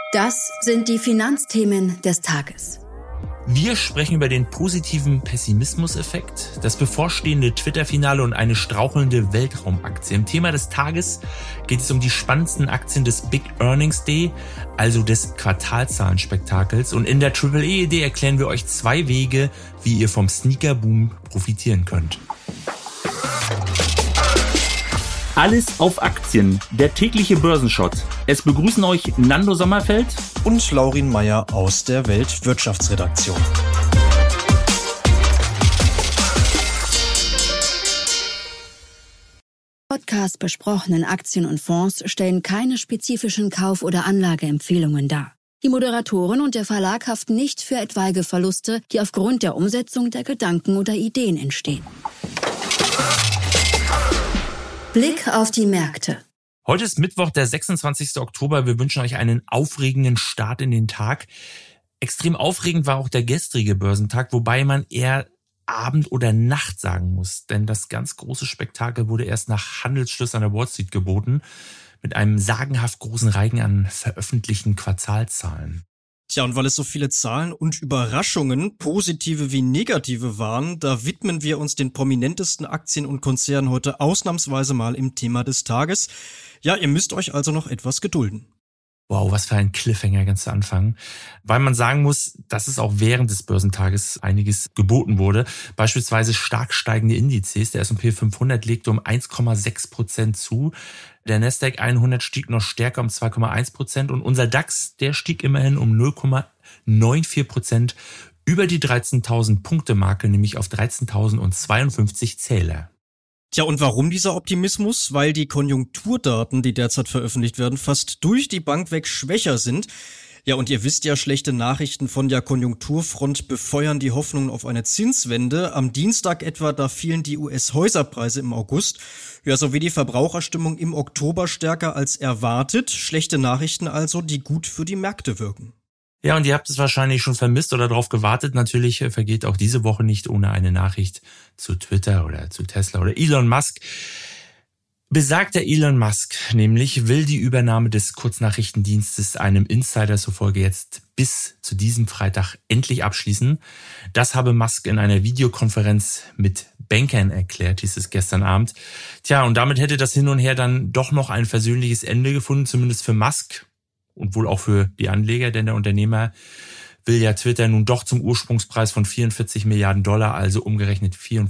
Das sind die Finanzthemen des Tages. Wir sprechen über den positiven Pessimismus-Effekt, das bevorstehende Twitter-Finale und eine strauchelnde Weltraumaktie. Im Thema des Tages geht es um die spannendsten Aktien des Big Earnings Day, also des Quartalzahlenspektakels. Und in der AAA-Idee erklären wir euch 2 Wege, wie ihr vom Sneaker-Boom profitieren könnt. Alles auf Aktien, der tägliche Börsenshot. Es begrüßen euch Nando Sommerfeld und Laurin Meyer aus der Weltwirtschaftsredaktion. Podcast besprochenen Aktien und Fonds stellen keine spezifischen Kauf- oder Anlageempfehlungen dar. Die Moderatoren und der Verlag haften nicht für etwaige Verluste, die aufgrund der Umsetzung der Gedanken oder Ideen entstehen. Blick auf die Märkte. Heute ist Mittwoch, der 26. Oktober. Wir wünschen euch einen aufregenden Start in den Tag. Extrem aufregend war auch der gestrige Börsentag, wobei man eher Abend oder Nacht sagen muss. Denn das ganz große Spektakel wurde erst nach Handelsschluss an der Wall Street geboten, mit einem sagenhaft großen Reigen an veröffentlichten Quartalzahlen. Tja, und weil es so viele Zahlen und Überraschungen, positive wie negative waren, da widmen wir uns den prominentesten Aktien und Konzernen heute ausnahmsweise mal im Thema des Tages. Ja, ihr müsst euch also noch etwas gedulden. Wow, was für ein Cliffhanger ganz zu Anfang. Weil man sagen muss, dass es auch während des Börsentages einiges geboten wurde. Beispielsweise stark steigende Indizes. Der S&P 500 legte um 1,6% zu. Der Nasdaq 100 stieg noch stärker um 2,1% und unser DAX, der stieg immerhin um 0,94% über die 13.000 Punkte Marke, nämlich auf 13.052 Zähler. Tja, und warum dieser Optimismus? Weil die Konjunkturdaten, die derzeit veröffentlicht werden, fast durch die Bank weg schwächer sind. Ja, und ihr wisst ja, schlechte Nachrichten von der Konjunkturfront befeuern die Hoffnungen auf eine Zinswende. Am Dienstag etwa, da fielen die US-Häuserpreise im August. Ja, sowie die Verbraucherstimmung im Oktober stärker als erwartet. Schlechte Nachrichten also, die gut für die Märkte wirken. Ja, und ihr habt es wahrscheinlich schon vermisst oder darauf gewartet. Natürlich vergeht auch diese Woche nicht ohne eine Nachricht zu Twitter oder zu Tesla oder Elon Musk. Besagter Elon Musk nämlich will die Übernahme des Kurznachrichtendienstes einem Insider zufolge jetzt bis zu diesem Freitag endlich abschließen. Das habe Musk in einer Videokonferenz mit Bankern erklärt, hieß es gestern Abend. Tja, und damit hätte das Hin und Her dann doch noch ein versöhnliches Ende gefunden, zumindest für Musk. Und wohl auch für die Anleger, denn der Unternehmer will ja Twitter nun doch zum Ursprungspreis von 44 Milliarden Dollar, also umgerechnet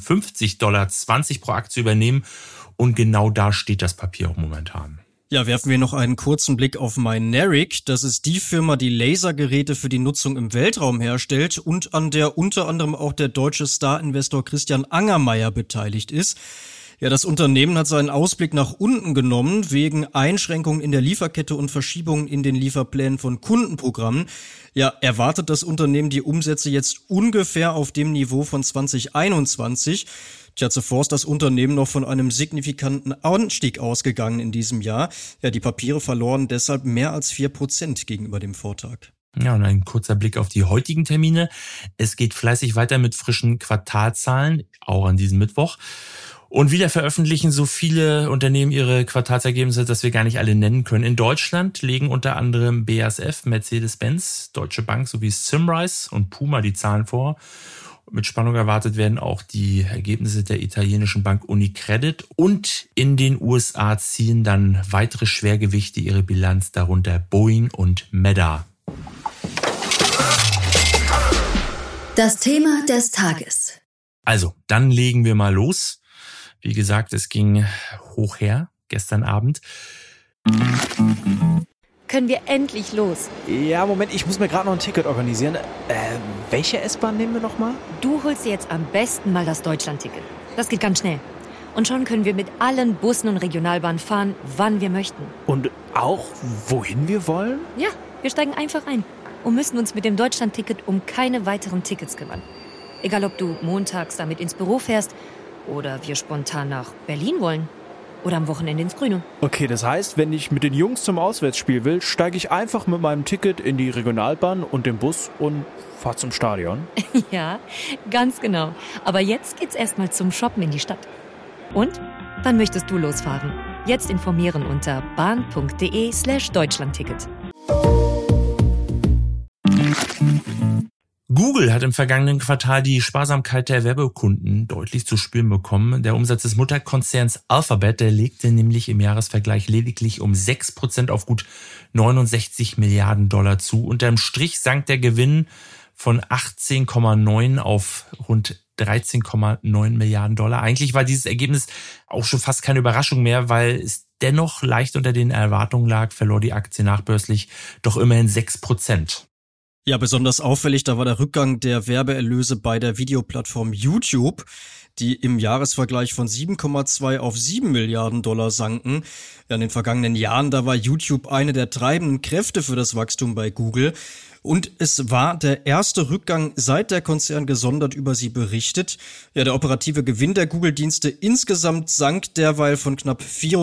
$54,20 pro Aktie übernehmen. Und genau da steht das Papier auch momentan. Ja, werfen wir noch einen kurzen Blick auf Mynaric. Das ist die Firma, die Lasergeräte für die Nutzung im Weltraum herstellt und an der unter anderem auch der deutsche Star-Investor Christian Angermayer beteiligt ist. Ja, das Unternehmen hat seinen Ausblick nach unten genommen, wegen Einschränkungen in der Lieferkette und Verschiebungen in den Lieferplänen von Kundenprogrammen. Ja, erwartet das Unternehmen die Umsätze jetzt ungefähr auf dem Niveau von 2021. Tja, zuvor ist das Unternehmen noch von einem signifikanten Anstieg ausgegangen in diesem Jahr. Ja, die Papiere verloren deshalb mehr als 4% gegenüber dem Vortag. Ja, und ein kurzer Blick auf die heutigen Termine. Es geht fleißig weiter mit frischen Quartalzahlen, auch an diesem Mittwoch. Und wieder veröffentlichen so viele Unternehmen ihre Quartalsergebnisse, dass wir gar nicht alle nennen können. In Deutschland legen unter anderem BASF, Mercedes-Benz, Deutsche Bank sowie Symrise und Puma die Zahlen vor. Mit Spannung erwartet werden auch die Ergebnisse der italienischen Bank Unicredit. Und in den USA ziehen dann weitere Schwergewichte ihre Bilanz, darunter Boeing und Meta. Das Thema des Tages. Also, dann legen wir mal los. Wie gesagt, es ging hoch her gestern Abend. Können wir endlich los? Ja, Moment, ich muss mir gerade noch ein Ticket organisieren. Welche S-Bahn nehmen wir nochmal? Du holst dir jetzt am besten mal das Deutschland-Ticket. Das geht ganz schnell. Und schon können wir mit allen Bussen und Regionalbahnen fahren, wann wir möchten. Und auch, wohin wir wollen? Ja, wir steigen einfach ein und müssen uns mit dem Deutschland-Ticket um keine weiteren Tickets kümmern. Egal, ob du montags damit ins Büro fährst oder wir spontan nach Berlin wollen. Oder am Wochenende ins Grüne. Okay, das heißt, wenn ich mit den Jungs zum Auswärtsspiel will, steige ich einfach mit meinem Ticket in die Regionalbahn und den Bus und fahre zum Stadion. Ja, ganz genau. Aber jetzt geht's erstmal zum Shoppen in die Stadt. Und? Wann möchtest du losfahren? Jetzt informieren unter bahn.de/Deutschlandticket. Google hat im vergangenen Quartal die Sparsamkeit der Werbekunden deutlich zu spüren bekommen. Der Umsatz des Mutterkonzerns Alphabet, der legte nämlich im Jahresvergleich lediglich um 6% auf gut 69 Milliarden Dollar zu. Unterm Strich sank der Gewinn von 18,9 auf rund 13,9 Milliarden Dollar. Eigentlich war dieses Ergebnis auch schon fast keine Überraschung mehr, weil es dennoch leicht unter den Erwartungen lag, verlor die Aktie nachbörslich doch immerhin 6%. Ja, besonders auffällig, da war der Rückgang der Werbeerlöse bei der Videoplattform YouTube, die im Jahresvergleich von 7,2 auf 7 Milliarden Dollar sanken. Ja, in den vergangenen Jahren, da war YouTube eine der treibenden Kräfte für das Wachstum bei Google. Und es war der erste Rückgang, seit der Konzern gesondert über sie berichtet. Ja, der operative Gewinn der Google-Dienste insgesamt sank derweil von knapp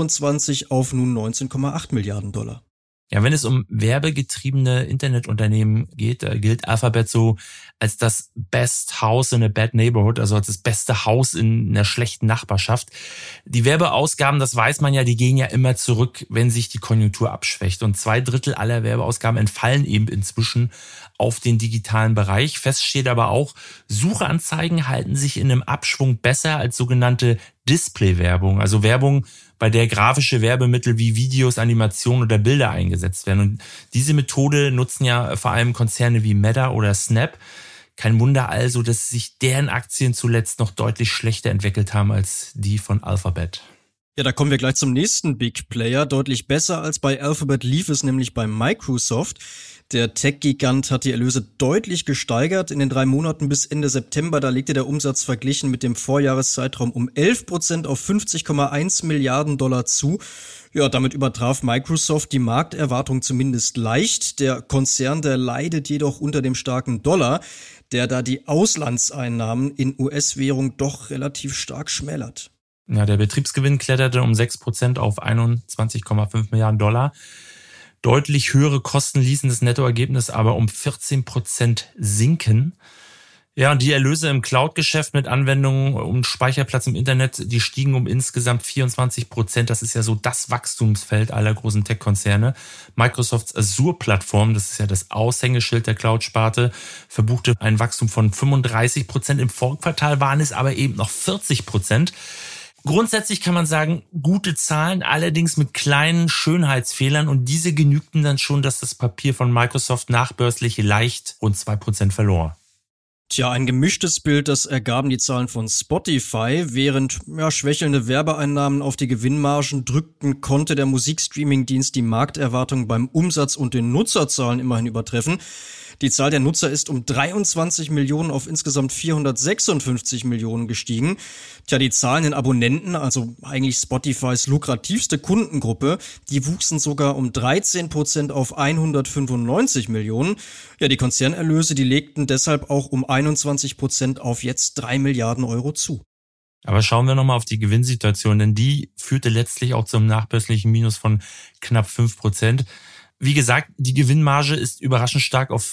24 auf nun 19,8 Milliarden Dollar. Ja, wenn es um werbegetriebene Internetunternehmen geht, gilt Alphabet so als das Best House in a Bad Neighborhood, also als das beste Haus in einer schlechten Nachbarschaft. Die Werbeausgaben, das weiß man ja, die gehen ja immer zurück, wenn sich die Konjunktur abschwächt. Und 2/3 aller Werbeausgaben entfallen eben inzwischen auf den digitalen Bereich. Fest steht aber auch, Suchanzeigen halten sich in einem Abschwung besser als sogenannte Display-Werbung, also Werbung, bei der grafische Werbemittel wie Videos, Animationen oder Bilder eingesetzt werden. Und diese Methode nutzen ja vor allem Konzerne wie Meta oder Snap. Kein Wunder also, dass sich deren Aktien zuletzt noch deutlich schlechter entwickelt haben als die von Alphabet. Ja, da kommen wir gleich zum nächsten Big Player. Deutlich besser als bei Alphabet lief es nämlich bei Microsoft. Der Tech-Gigant hat die Erlöse deutlich gesteigert. In den 3 Monaten bis Ende September, da legte der Umsatz verglichen mit dem Vorjahreszeitraum um 11% auf 50,1 Milliarden Dollar zu. Ja, damit übertraf Microsoft die Markterwartung zumindest leicht. Der Konzern, der leidet jedoch unter dem starken Dollar, der da die Auslandseinnahmen in US-Währung doch relativ stark schmälert. Ja, der Betriebsgewinn kletterte um 6% auf 21,5 Milliarden Dollar. Deutlich höhere Kosten ließen das Nettoergebnis aber um 14% sinken. Ja, und die Erlöse im Cloud-Geschäft mit Anwendungen und Speicherplatz im Internet, die stiegen um insgesamt 24%. Das ist ja so das Wachstumsfeld aller großen Tech-Konzerne. Microsofts Azure-Plattform, das ist ja das Aushängeschild der Cloud-Sparte, verbuchte ein Wachstum von 35%. Im Vorquartal waren es aber eben noch 40%. Grundsätzlich kann man sagen, gute Zahlen, allerdings mit kleinen Schönheitsfehlern, und diese genügten dann schon, dass das Papier von Microsoft nachbörslich leicht rund 2% verlor. Tja, ein gemischtes Bild, das ergaben die Zahlen von Spotify. Während schwächelnde Werbeeinnahmen auf die Gewinnmargen drückten, konnte der Musikstreaming-Dienst die Markterwartungen beim Umsatz und den Nutzerzahlen immerhin übertreffen. Die Zahl der Nutzer ist um 23 Millionen auf insgesamt 456 Millionen gestiegen. Tja, die Zahlen in Abonnenten, also eigentlich Spotifys lukrativste Kundengruppe, die wuchsen sogar um 13% auf 195 Millionen. Ja, die Konzernerlöse, die legten deshalb auch um 21% auf jetzt 3 Milliarden Euro zu. Aber schauen wir nochmal auf die Gewinnsituation, denn die führte letztlich auch zum nachbörslichen Minus von knapp 5%. Wie gesagt, die Gewinnmarge ist überraschend stark auf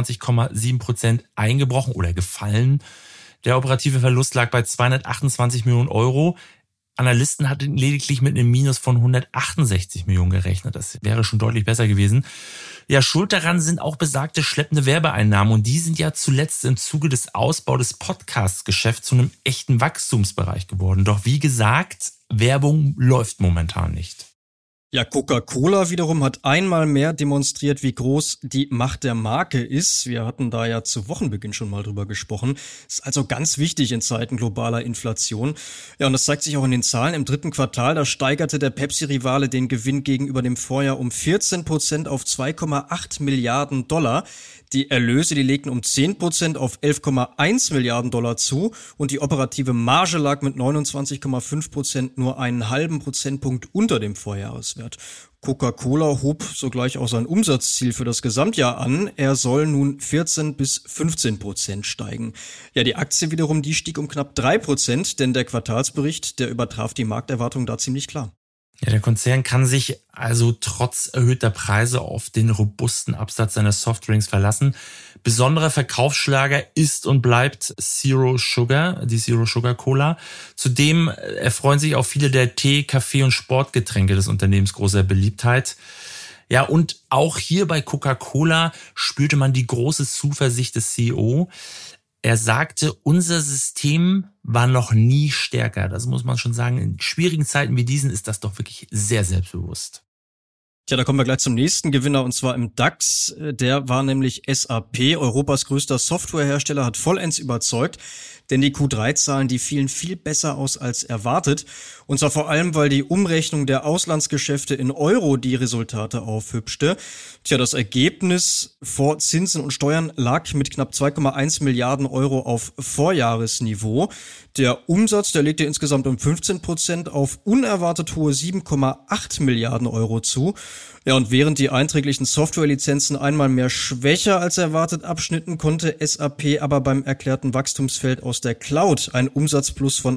24,7% eingebrochen oder gefallen. Der operative Verlust lag bei 228 Millionen Euro. Analysten hatten lediglich mit einem Minus von 168 Millionen gerechnet. Das wäre schon deutlich besser gewesen. Ja, schuld daran sind auch besagte schleppende Werbeeinnahmen. Und die sind ja zuletzt im Zuge des Ausbaus des Podcast-Geschäfts zu einem echten Wachstumsbereich geworden. Doch wie gesagt, Werbung läuft momentan nicht. Ja, Coca-Cola wiederum hat einmal mehr demonstriert, wie groß die Macht der Marke ist. Wir hatten da ja zu Wochenbeginn schon mal drüber gesprochen. Ist also ganz wichtig in Zeiten globaler Inflation. Ja, und das zeigt sich auch in den Zahlen. Im 3. Quartal, da steigerte der Pepsi-Rivale den Gewinn gegenüber dem Vorjahr um 14% auf 2,8 Milliarden Dollar. Die Erlöse, die legten um 10% auf 11,1 Milliarden Dollar zu, und die operative Marge lag mit 29,5% nur einen halben Prozentpunkt unter dem Vorjahreswert. Coca-Cola hob sogleich auch sein Umsatzziel für das Gesamtjahr an. Er soll nun 14 bis 15% steigen. Ja, die Aktie wiederum, die stieg um knapp 3%, denn der Quartalsbericht, der übertraf die Markterwartung da ziemlich klar. Ja, der Konzern kann sich also trotz erhöhter Preise auf den robusten Absatz seiner Softdrinks verlassen. Besonderer Verkaufsschlager ist und bleibt Zero Sugar, die Zero Sugar Cola. Zudem erfreuen sich auch viele der Tee-, Kaffee- und Sportgetränke des Unternehmens großer Beliebtheit. Ja, und auch hier bei Coca-Cola spürte man die große Zuversicht des CEO. Er sagte, unser System war noch nie stärker. Das muss man schon sagen. In schwierigen Zeiten wie diesen ist das doch wirklich sehr selbstbewusst. Tja, da kommen wir gleich zum nächsten Gewinner, und zwar im DAX. Der war nämlich SAP, Europas größter Softwarehersteller, hat vollends überzeugt. Denn die Q3-Zahlen, die fielen viel besser aus als erwartet. Und zwar vor allem, weil die Umrechnung der Auslandsgeschäfte in Euro die Resultate aufhübschte. Tja, das Ergebnis vor Zinsen und Steuern lag mit knapp 2,1 Milliarden Euro auf Vorjahresniveau. Der Umsatz, der legte insgesamt um 15% auf unerwartet hohe 7,8 Milliarden Euro zu. Ja, und während die einträglichen Softwarelizenzen einmal mehr schwächer als erwartet abschnitten, konnte SAP aber beim erklärten Wachstumsfeld aus der Cloud einen Umsatzplus von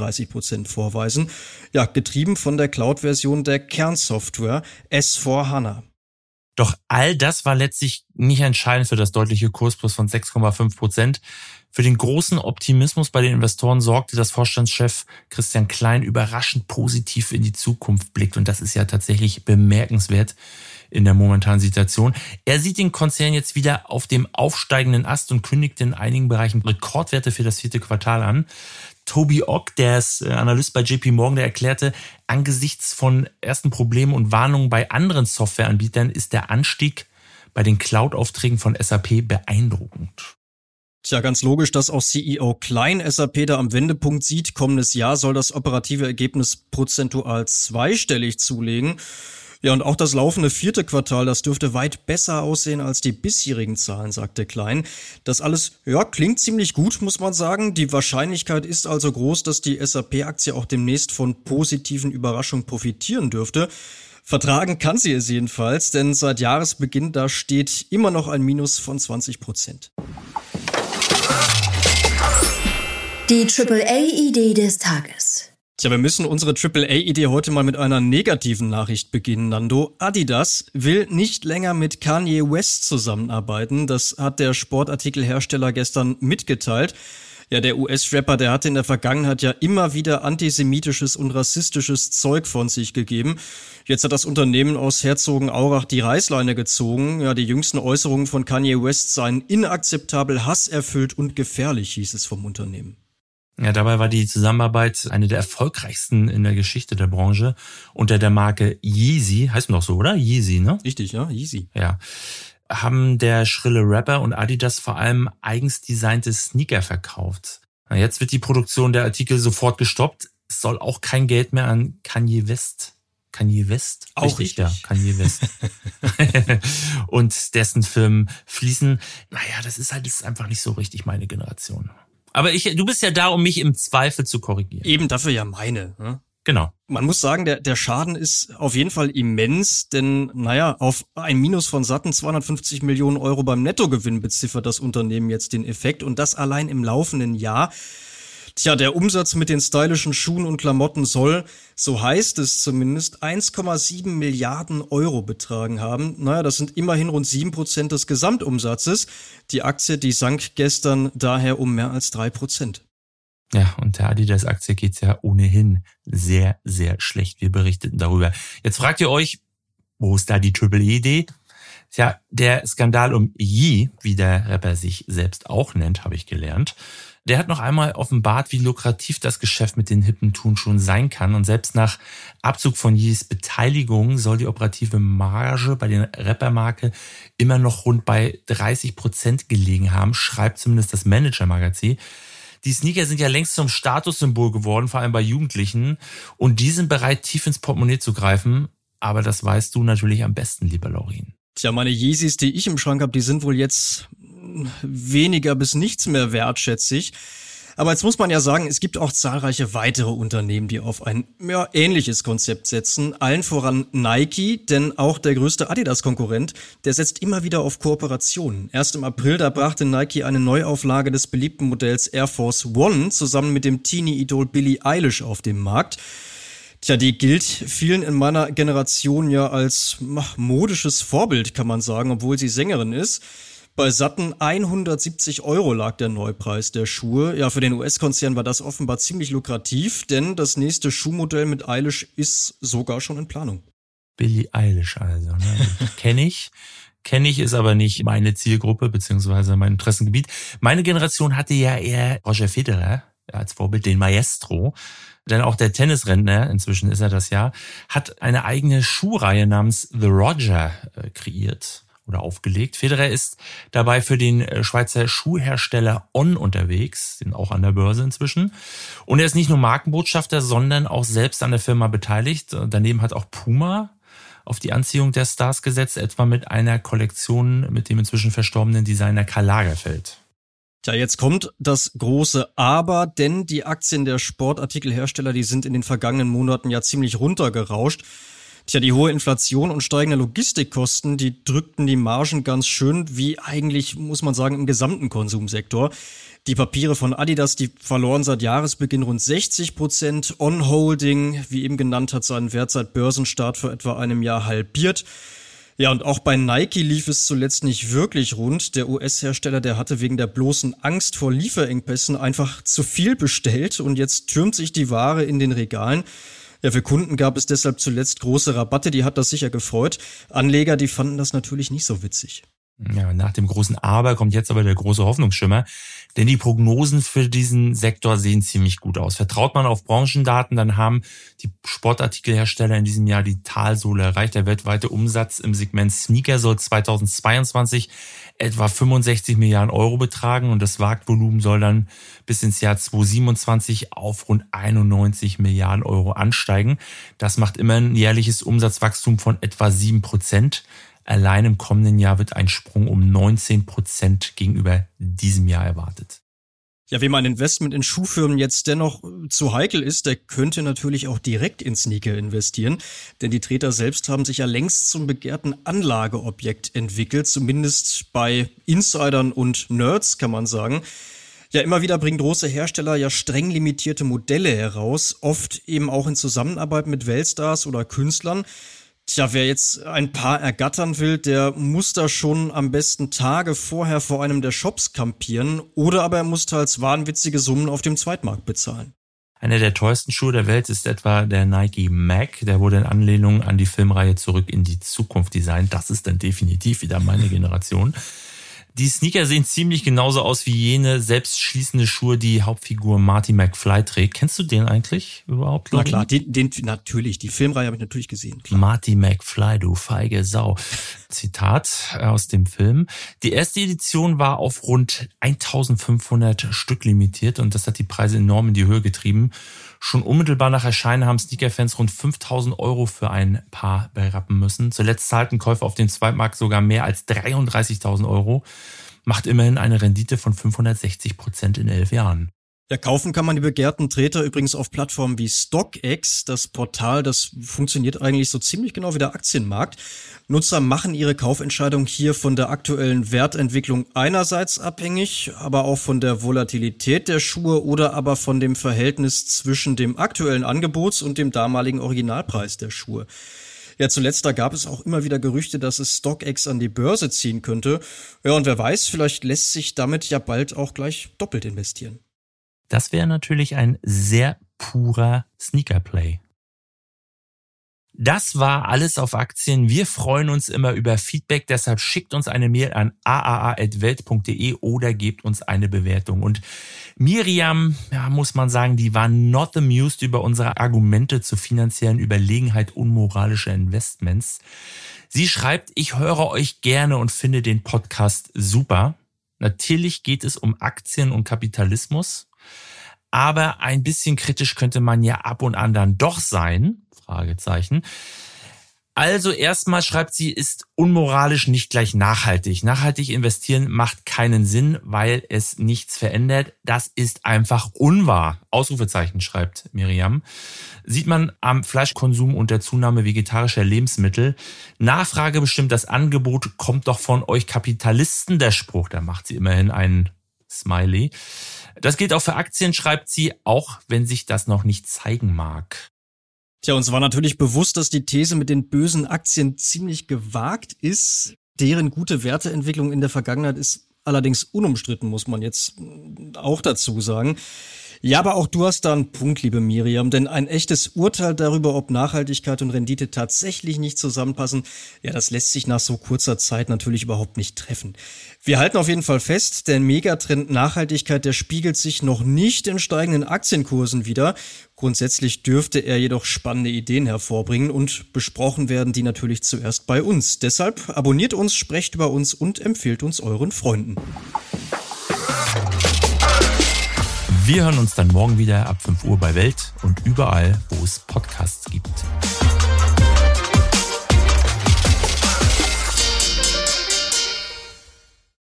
38% vorweisen. Ja, getrieben von der Cloud-Version der Kernsoftware S4HANA. Doch all das war letztlich nicht entscheidend für das deutliche Kursplus von 6,5%. Für den großen Optimismus bei den Investoren sorgte, dass Vorstandschef Christian Klein überraschend positiv in die Zukunft blickt. Und das ist ja tatsächlich bemerkenswert in der momentanen Situation. Er sieht den Konzern jetzt wieder auf dem aufsteigenden Ast und kündigt in einigen Bereichen Rekordwerte für das 4. Quartal an. Toby Ogg, der ist Analyst bei JP Morgan, der erklärte, angesichts von ersten Problemen und Warnungen bei anderen Softwareanbietern ist der Anstieg bei den Cloud-Aufträgen von SAP beeindruckend. Tja, ganz logisch, dass auch CEO Klein SAP da am Wendepunkt sieht. Kommendes Jahr soll das operative Ergebnis prozentual zweistellig zulegen. Ja, und auch das laufende 4. Quartal, das dürfte weit besser aussehen als die bisherigen Zahlen, sagte Klein. Das alles, ja, klingt ziemlich gut, muss man sagen. Die Wahrscheinlichkeit ist also groß, dass die SAP-Aktie auch demnächst von positiven Überraschungen profitieren dürfte. Vertragen kann sie es jedenfalls, denn seit Jahresbeginn, da steht immer noch ein Minus von 20%. Die AAA-Idee des Tages. Tja, wir müssen unsere AAA-Idee heute mal mit einer negativen Nachricht beginnen, Nando. Adidas will nicht länger mit Kanye West zusammenarbeiten. Das hat der Sportartikelhersteller gestern mitgeteilt. Ja, der US-Rapper, der hatte in der Vergangenheit ja immer wieder antisemitisches und rassistisches Zeug von sich gegeben. Jetzt hat das Unternehmen aus Herzogenaurach die Reißleine gezogen. Ja, die jüngsten Äußerungen von Kanye West seien inakzeptabel, hasserfüllt und gefährlich, hieß es vom Unternehmen. Ja, dabei war die Zusammenarbeit eine der erfolgreichsten in der Geschichte der Branche unter der Marke Yeezy. Heißt doch so, oder? Yeezy, ne? Richtig, ja, Yeezy. Ja. Haben der schrille Rapper und Adidas vor allem eigens designte Sneaker verkauft. Jetzt wird die Produktion der Artikel sofort gestoppt. Es soll auch kein Geld mehr an Kanye West. Auch richtig. Ja, Kanye West. und dessen Firmen fließen. Naja, das ist einfach nicht so richtig meine Generation. Aber du bist ja da, um mich im Zweifel zu korrigieren. Eben dafür ja meine. Ne? Genau. Man muss sagen, der Schaden ist auf jeden Fall immens, denn auf ein Minus von satten 250 Millionen Euro beim Nettogewinn beziffert das Unternehmen jetzt den Effekt, und das allein im laufenden Jahr. Tja, der Umsatz mit den stylischen Schuhen und Klamotten soll, so heißt es zumindest, 1,7 Milliarden Euro betragen haben. Das sind immerhin rund 7% des Gesamtumsatzes. Die Aktie, die sank gestern daher um mehr als 3%. Ja, und der Adidas-Aktie geht's ja ohnehin sehr, sehr schlecht. Wir berichteten darüber. Jetzt fragt ihr euch, wo ist da die AAA-Idee? Tja, der Skandal um Yee, wie der Rapper sich selbst auch nennt, habe ich gelernt, der hat noch einmal offenbart, wie lukrativ das Geschäft mit den hippen Turnschuhen sein kann. Und selbst nach Abzug von Yees Beteiligung soll die operative Marge bei der Rappermarke immer noch rund bei 30% gelegen haben, schreibt zumindest das Manager-Magazin. Die Sneaker sind ja längst zum Statussymbol geworden, vor allem bei Jugendlichen. Und die sind bereit, tief ins Portemonnaie zu greifen. Aber das weißt du natürlich am besten, lieber Laurin. Tja, meine Yeezys, die ich im Schrank habe, die sind wohl jetzt weniger bis nichts mehr wert, schätze ich. Aber jetzt muss man ja sagen, es gibt auch zahlreiche weitere Unternehmen, die auf ein ähnliches Konzept setzen. Allen voran Nike, denn auch der größte Adidas-Konkurrent, der setzt immer wieder auf Kooperationen. Erst im April, da brachte Nike eine Neuauflage des beliebten Modells Air Force One zusammen mit dem Teenie-Idol Billie Eilish auf dem Markt. Tja, die gilt vielen in meiner Generation ja als modisches Vorbild, kann man sagen, obwohl sie Sängerin ist. Bei satten 170 Euro lag der Neupreis der Schuhe. Ja, für den US-Konzern war das offenbar ziemlich lukrativ, denn das nächste Schuhmodell mit Eilish ist sogar schon in Planung. Billie Eilish also. Ne? Kenne ich, ist aber nicht meine Zielgruppe beziehungsweise mein Interessengebiet. Meine Generation hatte ja eher Roger Federer als Vorbild, den Maestro. Denn auch der Tennisrentner, inzwischen ist er das ja, hat eine eigene Schuhreihe namens The Roger kreiert oder aufgelegt. Federer ist dabei für den Schweizer Schuhhersteller On unterwegs, sind auch an der Börse inzwischen. Und er ist nicht nur Markenbotschafter, sondern auch selbst an der Firma beteiligt. Daneben hat auch Puma auf die Anziehung der Stars gesetzt, etwa mit einer Kollektion mit dem inzwischen verstorbenen Designer Karl Lagerfeld. Tja, jetzt kommt das große Aber, denn die Aktien der Sportartikelhersteller, die sind in den vergangenen Monaten ja ziemlich runtergerauscht. Tja, die hohe Inflation und steigende Logistikkosten, die drückten die Margen ganz schön, wie eigentlich, muss man sagen, im gesamten Konsumsektor. Die Papiere von Adidas, die verloren seit Jahresbeginn rund 60%. On Holding, wie eben genannt, hat seinen Wert seit Börsenstart vor etwa einem Jahr halbiert. Ja, und auch bei Nike lief es zuletzt nicht wirklich rund. Der US-Hersteller, der hatte wegen der bloßen Angst vor Lieferengpässen einfach zu viel bestellt und jetzt türmt sich die Ware in den Regalen. Ja, für Kunden gab es deshalb zuletzt große Rabatte, die hat das sicher gefreut. Anleger, die fanden das natürlich nicht so witzig. Ja, nach dem großen Aber kommt jetzt aber der große Hoffnungsschimmer, denn die Prognosen für diesen Sektor sehen ziemlich gut aus. Vertraut man auf Branchendaten, dann haben die Sportartikelhersteller in diesem Jahr die Talsohle erreicht. Der weltweite Umsatz im Segment Sneaker soll 2022 etwa 65 Milliarden Euro betragen und das Marktvolumen soll dann bis ins Jahr 2027 auf rund 91 Milliarden Euro ansteigen. Das macht immer ein jährliches Umsatzwachstum von etwa 7%. Allein im kommenden Jahr wird ein Sprung um 19% gegenüber diesem Jahr erwartet. Ja, wem ein Investment in Schuhfirmen jetzt dennoch zu heikel ist, der könnte natürlich auch direkt in Sneaker investieren. Denn die Treter selbst haben sich ja längst zum begehrten Anlageobjekt entwickelt, zumindest bei Insidern und Nerds, kann man sagen. Ja, immer wieder bringen große Hersteller ja streng limitierte Modelle heraus, oft eben auch in Zusammenarbeit mit Weltstars oder Künstlern. Tja, wer jetzt ein Paar ergattern will, der muss da schon am besten Tage vorher vor einem der Shops kampieren oder aber er muss teils wahnwitzige Summen auf dem Zweitmarkt bezahlen. Einer der teuersten Schuhe der Welt ist etwa der Nike Mac. Der wurde in Anlehnung an die Filmreihe Zurück in die Zukunft designt. Das ist dann definitiv wieder meine Generation. Die Sneaker sehen ziemlich genauso aus wie jene selbstschließende Schuhe, die Hauptfigur Marty McFly trägt. Kennst du den eigentlich überhaupt? Na klar, den natürlich. Die Filmreihe habe ich natürlich gesehen. Klar. Marty McFly, du feige Sau. Zitat aus dem Film. Die erste Edition war auf rund 1500 Stück limitiert und das hat die Preise enorm in die Höhe getrieben. Schon unmittelbar nach Erscheinen haben Sneakerfans rund 5.000 Euro für ein Paar berappen müssen. Zuletzt zahlten Käufer auf dem Zweitmarkt sogar mehr als 33.000 Euro. Macht immerhin eine Rendite von 560% in 11 Jahren. Ja, kaufen kann man die begehrten Treter übrigens auf Plattformen wie StockX. Das Portal, das funktioniert eigentlich so ziemlich genau wie der Aktienmarkt. Nutzer machen ihre Kaufentscheidung hier von der aktuellen Wertentwicklung einerseits abhängig, aber auch von der Volatilität der Schuhe oder aber von dem Verhältnis zwischen dem aktuellen Angebots- und dem damaligen Originalpreis der Schuhe. Ja, zuletzt, da gab es auch immer wieder Gerüchte, dass es StockX an die Börse ziehen könnte. Ja, und wer weiß, vielleicht lässt sich damit ja bald auch gleich doppelt investieren. Das wäre natürlich ein sehr purer Sneaker-Play. Das war alles auf Aktien. Wir freuen uns immer über Feedback, deshalb schickt uns eine Mail an aaa@welt.de oder gebt uns eine Bewertung. Und Miriam, ja, muss man sagen, die war not amused über unsere Argumente zur finanziellen Überlegenheit unmoralischer Investments. Sie schreibt, ich höre euch gerne und finde den Podcast super. Natürlich geht es um Aktien und Kapitalismus. Aber ein bisschen kritisch könnte man ja ab und an dann doch sein. Fragezeichen. Also erstmal schreibt sie, ist unmoralisch nicht gleich nachhaltig. Nachhaltig investieren macht keinen Sinn, weil es nichts verändert. Das ist einfach unwahr. Ausrufezeichen, schreibt Miriam. Sieht man am Fleischkonsum und der Zunahme vegetarischer Lebensmittel. Nachfrage bestimmt das Angebot, kommt doch von euch Kapitalisten der Spruch. Da macht sie immerhin einen Smiley. Das gilt auch für Aktien, schreibt sie, auch wenn sich das noch nicht zeigen mag. Tja, uns war natürlich bewusst, dass die These mit den bösen Aktien ziemlich gewagt ist. Deren gute Werteentwicklung in der Vergangenheit ist allerdings unumstritten, muss man jetzt auch dazu sagen. Ja, aber auch du hast da einen Punkt, liebe Miriam, denn ein echtes Urteil darüber, ob Nachhaltigkeit und Rendite tatsächlich nicht zusammenpassen, ja, das lässt sich nach so kurzer Zeit natürlich überhaupt nicht treffen. Wir halten auf jeden Fall fest, der Megatrend Nachhaltigkeit, der spiegelt sich noch nicht in steigenden Aktienkursen wider. Grundsätzlich dürfte er jedoch spannende Ideen hervorbringen und besprochen werden die natürlich zuerst bei uns. Deshalb abonniert uns, sprecht über uns und empfehlt uns euren Freunden. Wir hören uns dann morgen wieder ab 5 Uhr bei Welt und überall, wo es Podcasts